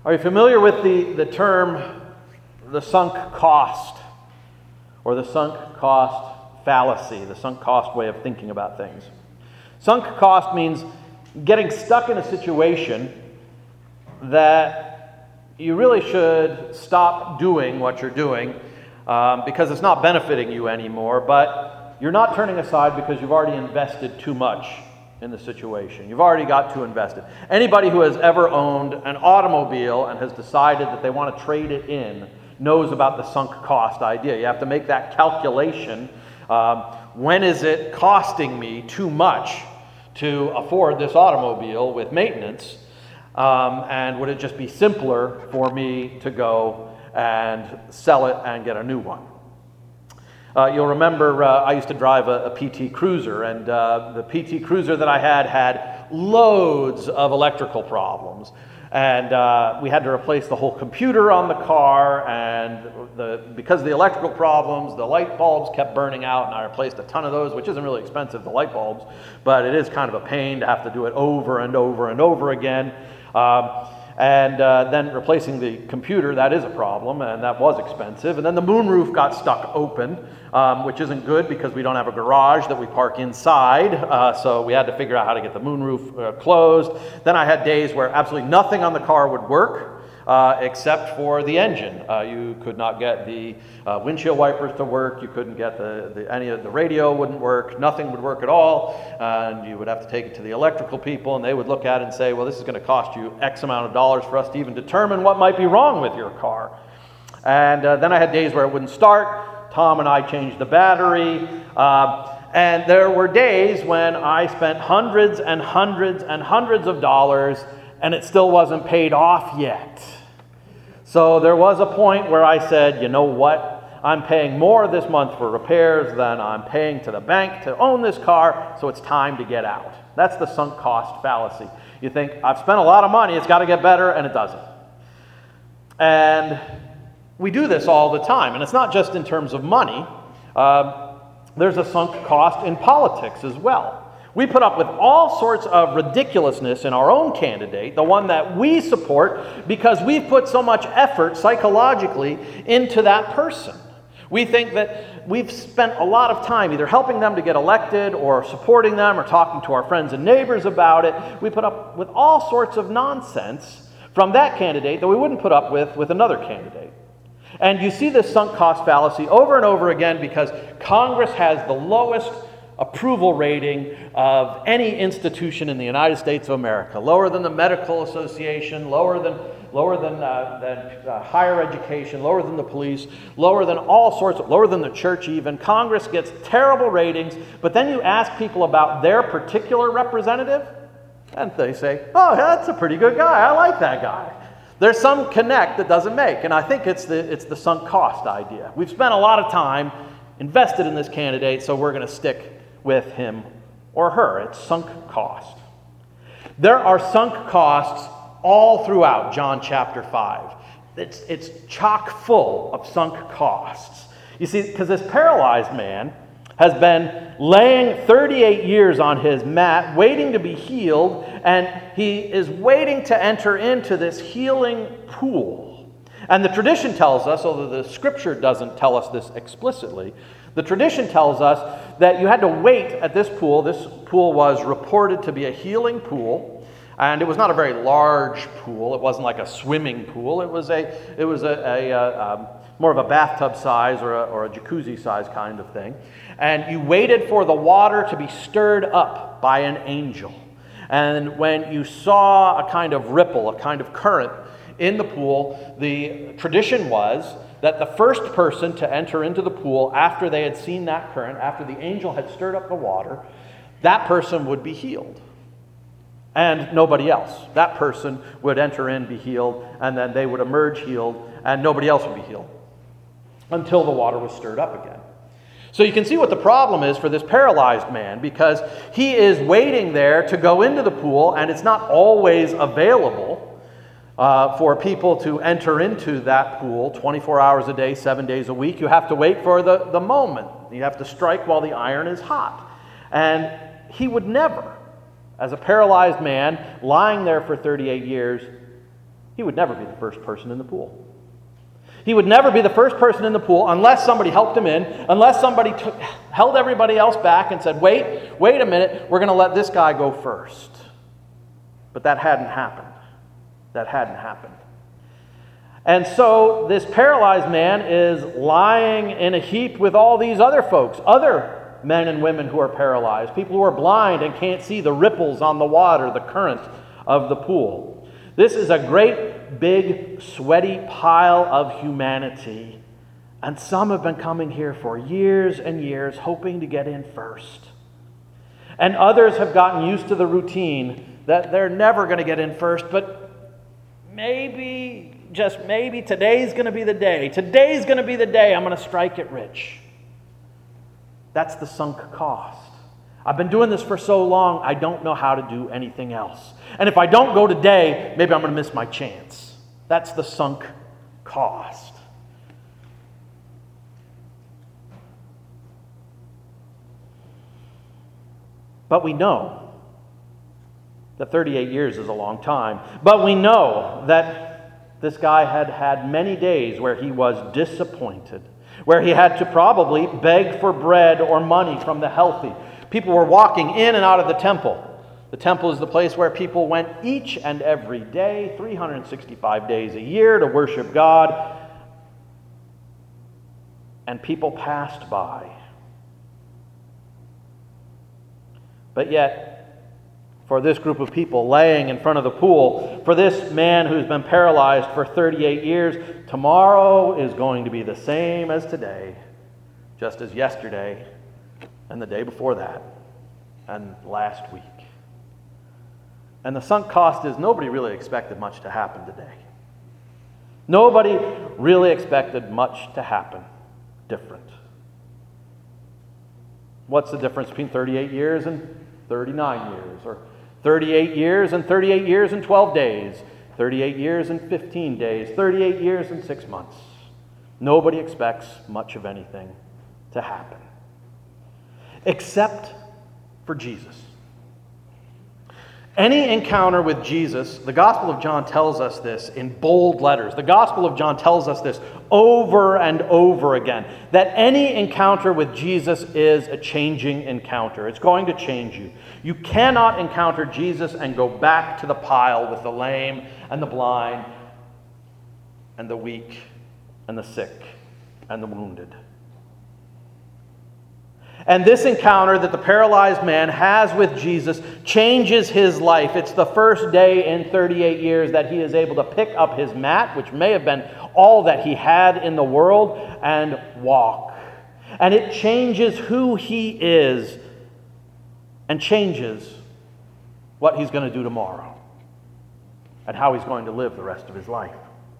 Are you familiar with the term the sunk cost, or the sunk cost fallacy, the sunk cost way of thinking about things? Sunk cost means getting stuck in a situation that you really should stop doing what you're doing because it's not benefiting you anymore, but you're not turning aside because you've already invested too much in the situation. You've already got too invested. Anybody who has ever owned an automobile and has decided that they want to trade it in knows about the sunk cost idea. You have to make that calculation. When is it costing me too much to afford this automobile with maintenance? And would it just be simpler for me to go and sell it and get a new one? You'll remember I used to drive a PT Cruiser, and the PT Cruiser that I had loads of electrical problems. And we had to replace the whole computer on the car, and because of the electrical problems, the light bulbs kept burning out, and I replaced a ton of those, which isn't really expensive, the light bulbs, but it is kind of a pain to have to do it over and over and over again. And then replacing the computer, that is a problem, and that was expensive. And then the moonroof got stuck open, which isn't good because we don't have a garage that we park inside. So we had to figure out how to get the moonroof closed. Then I had days where absolutely nothing on the car would work except for the engine. You could not get the windshield wipers to work. You couldn't get any of the radio wouldn't work. Nothing would work at all. And you would have to take it to the electrical people, and they would look at it and say, well, this is going to cost you X amount of dollars for us to even determine what might be wrong with your car. And then I had days where it wouldn't start. Tom and I changed the battery. And there were days when I spent hundreds and hundreds and hundreds of dollars, and it still wasn't paid off yet. So there was a point where I said, you know what? I'm paying more this month for repairs than I'm paying to the bank to own this car, so it's time to get out. That's the sunk cost fallacy. You think, I've spent a lot of money, it's got to get better, and it doesn't. And we do this all the time, and it's not just in terms of money. There's a sunk cost in politics as well. We put up with all sorts of ridiculousness in our own candidate, the one that we support, because we've put so much effort psychologically into that person. We think that we've spent a lot of time either helping them to get elected or supporting them or talking to our friends and neighbors about it. We put up with all sorts of nonsense from that candidate that we wouldn't put up with another candidate. And you see this sunk cost fallacy over and over again because Congress has the lowest approval rating of any institution in the United States of America, lower than the Medical Association, lower than higher education, lower than the police, lower than all sorts of, lower than the church even. Congress gets terrible ratings, but then you ask people about their particular representative, and they say, oh, that's a pretty good guy, I like that guy. There's some connect that doesn't make, and I think it's the sunk cost idea. We've spent a lot of time invested in this candidate, so we're going to stick with him or her. It's sunk cost. There are sunk costs all throughout John chapter 5. It's chock full of sunk costs. You see, because this paralyzed man has been laying 38 years on his mat, waiting to be healed, and he is waiting to enter into this healing pool. And the tradition tells us, although the scripture doesn't tell us this explicitly, the tradition tells us that you had to wait at this pool. This pool was reported to be a healing pool, and it was not a very large pool. It wasn't like a swimming pool. It was more of a bathtub size or a jacuzzi size kind of thing. And you waited for the water to be stirred up by an angel. And when you saw a kind of ripple, a kind of current in the pool, the tradition was that the first person to enter into the pool after they had seen that current, after the angel had stirred up the water, that person would be healed. And nobody else. That person would enter in, be healed, and then they would emerge healed, and nobody else would be healed until the water was stirred up again. So you can see what the problem is for this paralyzed man, because he is waiting there to go into the pool, and it's not always available for people to enter into that pool 24 hours a day, 7 days a week. You have to wait for the moment. You have to strike while the iron is hot. And he would never, as a paralyzed man lying there for 38 years, he he would never be the first person in the pool. He would never be the first person in the pool unless somebody helped him in, unless somebody held everybody else back and said, wait a minute, we're going to let this guy go first. But that hadn't happened. That hadn't happened. And so this paralyzed man is lying in a heap with all these other folks, other men and women who are paralyzed, people who are blind and can't see the ripples on the water, the current of the pool. This is a great, big, sweaty pile of humanity. And some have been coming here for years and years, hoping to get in first. And others have gotten used to the routine that they're never going to get in first, but maybe, just maybe, today's going to be the day. Today's going to be the day I'm going to strike it rich. That's the sunk cost. I've been doing this for so long, I don't know how to do anything else. And if I don't go today, maybe I'm going to miss my chance. That's the sunk cost. But we know that 38 years is a long time. But we know that this guy had had many days where he was disappointed, where he had to probably beg for bread or money from the healthy. People were walking in and out of the temple. The temple is the place where people went each and every day, 365 days a year, to worship God. And people passed by. But yet, for this group of people laying in front of the pool, for this man who's been paralyzed for 38 years, tomorrow is going to be the same as today, just as yesterday and the day before that and last week. And the sunk cost is nobody really expected much to happen today. Nobody really expected much to happen different. What's the difference between 38 years and 39 years? Or 38 years and 38 years and 12 days? 38 years and 15 days? 38 years and 6 months? Nobody expects much of anything to happen. Except for Jesus. Any encounter with Jesus, the Gospel of John tells us this in bold letters. The Gospel of John tells us this over and over again, that any encounter with Jesus is a changing encounter. It's going to change you. You cannot encounter Jesus and go back to the pile with the lame and the blind and the weak and the sick and the wounded. And this encounter that the paralyzed man has with Jesus changes his life. It's the first day in 38 years that he is able to pick up his mat, which may have been all that he had in the world, and walk. And it changes who he is and changes what he's going to do tomorrow and how he's going to live the rest of his life.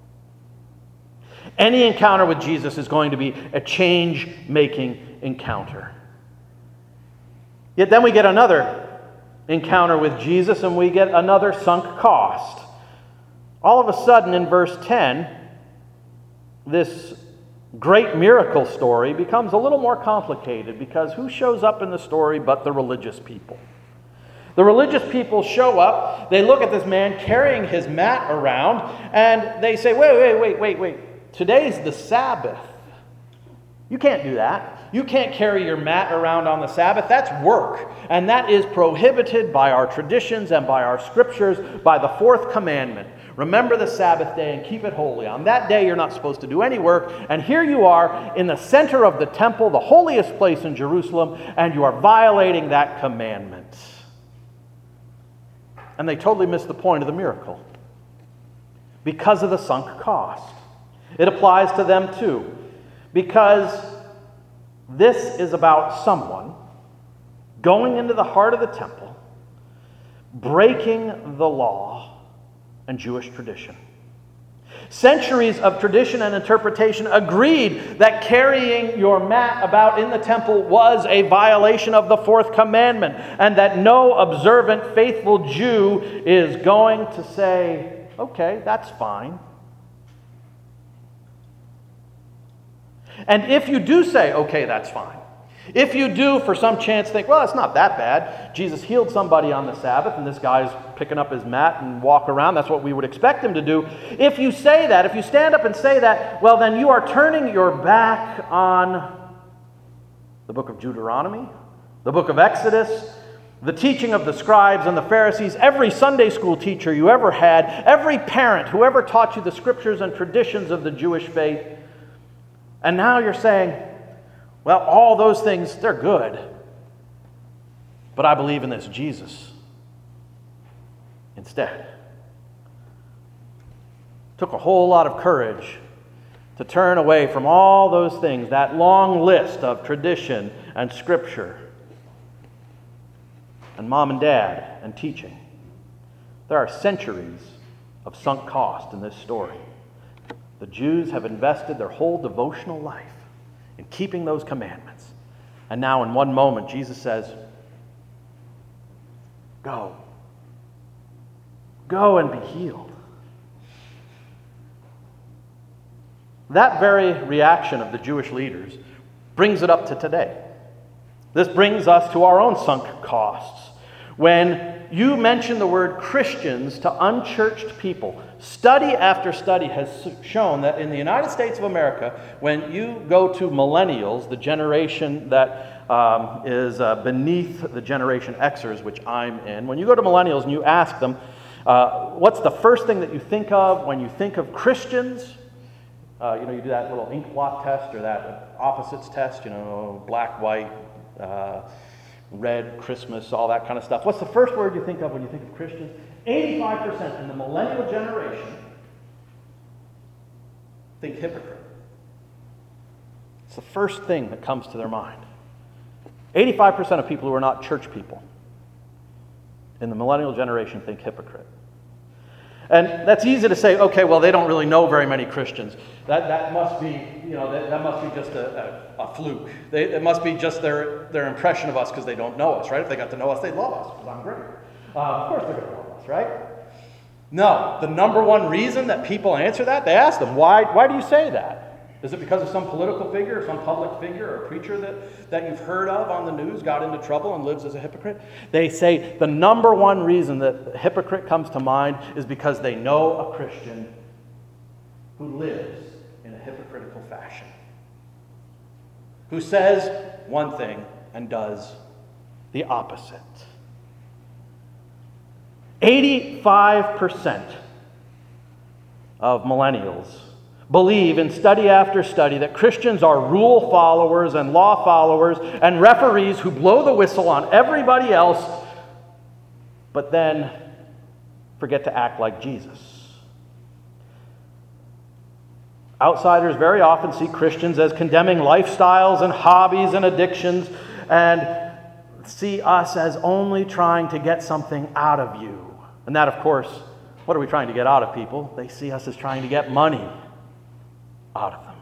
Any encounter with Jesus is going to be a change-making encounter. Yet then we get another encounter with Jesus and we get another sunk cost. All of a sudden in verse 10, this great miracle story becomes a little more complicated because who shows up in the story but the religious people? The religious people show up, they look at this man carrying his mat around, and they say, wait, today's the Sabbath. You can't do that. You can't carry your mat around on the Sabbath. That's work. And that is prohibited by our traditions and by our scriptures, by the fourth commandment. Remember the Sabbath day and keep it holy. On that day, you're not supposed to do any work. And here you are in the center of the temple, the holiest place in Jerusalem, and you are violating that commandment. And they totally miss the point of the miracle because of the sunk cost. It applies to them too. Because this is about someone going into the heart of the temple, breaking the law and Jewish tradition. Centuries of tradition and interpretation agreed that carrying your mat about in the temple was a violation of the fourth commandment, and that no observant, faithful Jew is going to say, okay, that's fine. And if you do say, okay, that's fine. If you do, for some chance, think, well, it's not that bad. Jesus healed somebody on the Sabbath, and this guy's picking up his mat and walk around. That's what we would expect him to do. If you say that, if you stand up and say that, well, then you are turning your back on the book of Deuteronomy, the book of Exodus, the teaching of the scribes and the Pharisees, every Sunday school teacher you ever had, every parent who ever taught you the scriptures and traditions of the Jewish faith. And now you're saying, well, all those things, they're good. But I believe in this Jesus instead. Took a whole lot of courage to turn away from all those things, that long list of tradition and scripture, and mom and dad and teaching. There are centuries of sunk cost in this story. The Jews have invested their whole devotional life in keeping those commandments. And now in one moment, Jesus says, go. Go and be healed. That very reaction of the Jewish leaders brings it up to today. This brings us to our own sunk costs. When you mention the word Christians to unchurched people, study after study has shown that in the United States of America, when you go to millennials, the generation that is beneath the Generation Xers, which I'm in, when you go to millennials and you ask them, what's the first thing that you think of when you think of Christians? You do that little ink blot test or that opposites test, black, white, red, Christmas, all that kind of stuff. What's the first word you think of when you think of Christians? 85% in the millennial generation think hypocrite. It's the first thing that comes to their mind. 85% of people who are not church people in the millennial generation think hypocrite. And that's easy to say, okay, well, they don't really know very many Christians. That must be, that must be just a fluke. It must be just their impression of us because they don't know us, right? If they got to know us, they'd love us because I'm great. Of course they're going to love us, right? No, the number one reason that people answer that, they ask them, why do you say that? Is it because of some political figure or some public figure or preacher that you've heard of on the news got into trouble and lives as a hypocrite? They say the number one reason that hypocrite comes to mind is because they know a Christian who lives in a hypocritical fashion, who says one thing and does the opposite. 85% of millennials believe in study after study that Christians are rule followers and law followers and referees who blow the whistle on everybody else, but then forget to act like Jesus. Outsiders very often see Christians as condemning lifestyles and hobbies and addictions and see us as only trying to get something out of you. And that, of course, what are we trying to get out of people? They see us as trying to get money out of them.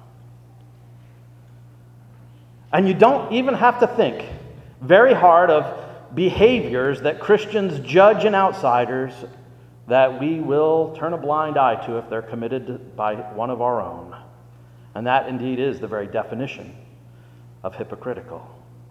And you don't even have to think very hard of behaviors that Christians judge in outsiders that we will turn a blind eye to if they're committed by one of our own. And that indeed is the very definition of hypocritical.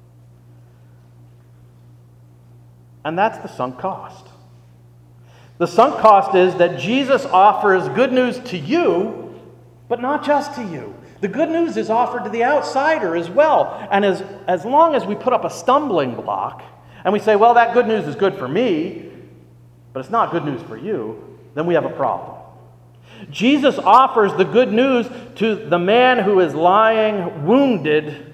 And that's the sunk cost. The sunk cost is that Jesus offers good news to you, but not just to you. The good news is offered to the outsider as well. And as long as we put up a stumbling block and we say, well, that good news is good for me, but it's not good news for you, then we have a problem. Jesus offers the good news to the man who is lying wounded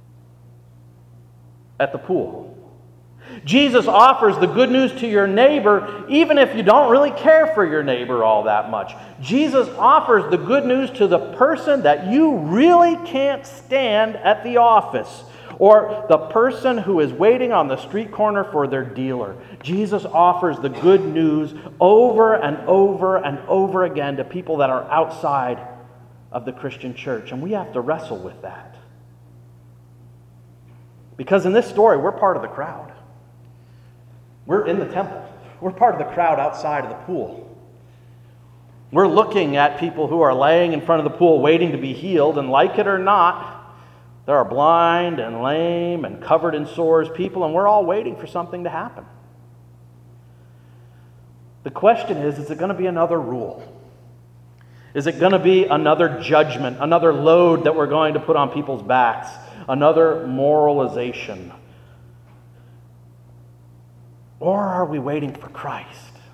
at the pool. Jesus offers the good news to your neighbor, even if you don't really care for your neighbor all that much. Jesus offers the good news to the person that you really can't stand at the office, or the person who is waiting on the street corner for their dealer. Jesus offers the good news over and over and over again to people that are outside of the Christian church, and we have to wrestle with that. Because in this story, we're part of the crowd. We're in the temple. We're part of the crowd outside of the pool. We're looking at people who are laying in front of the pool waiting to be healed, and like it or not, there are blind and lame and covered in sores people, and we're all waiting for something to happen. The question is it going to be another rule? Is it going to be another judgment, another load that we're going to put on people's backs, another moralization? Or are we waiting for Christ?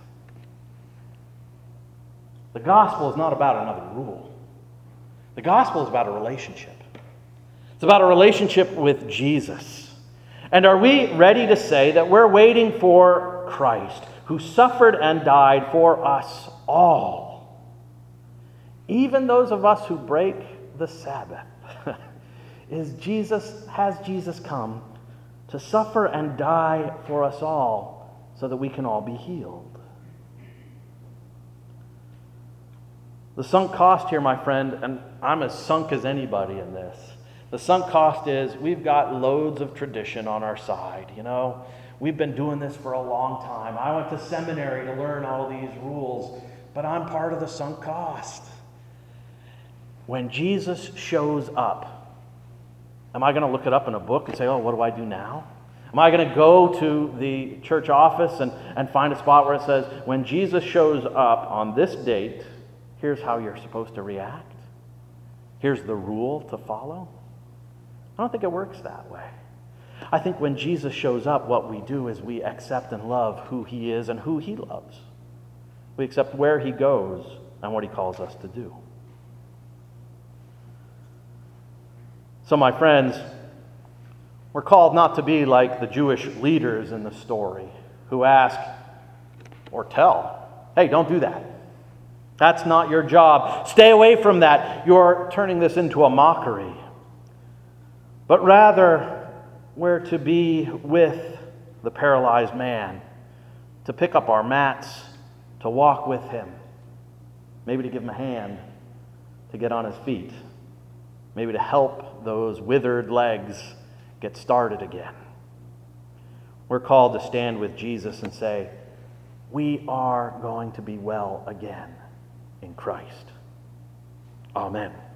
The gospel is not about another rule. The gospel is about a relationship. It's about a relationship with Jesus. And are we ready to say that we're waiting for Christ, who suffered and died for us all? Even those of us who break the Sabbath. Has Jesus come to suffer and die for us all so that we can all be healed? The sunk cost here, my friend, and I'm as sunk as anybody in this. The sunk cost is we've got loads of tradition on our side. We've been doing this for a long time. I went to seminary to learn all these rules, but I'm part of the sunk cost. When Jesus shows up, am I going to look it up in a book and say, oh, what do I do now? Am I going to go to the church office and find a spot where it says, when Jesus shows up on this date, here's how you're supposed to react? Here's the rule to follow? I don't think it works that way. I think when Jesus shows up, what we do is we accept and love who he is and who he loves. We accept where he goes and what he calls us to do. So, my friends, we're called not to be like the Jewish leaders in the story who ask or tell, hey, don't do that. That's not your job. Stay away from that. You're turning this into a mockery. But rather, we're to be with the paralyzed man, to pick up our mats, to walk with him, maybe to give him a hand to get on his feet, maybe to help those withered legs get started again. We're called to stand with Jesus and say, we are going to be well again in Christ. Amen.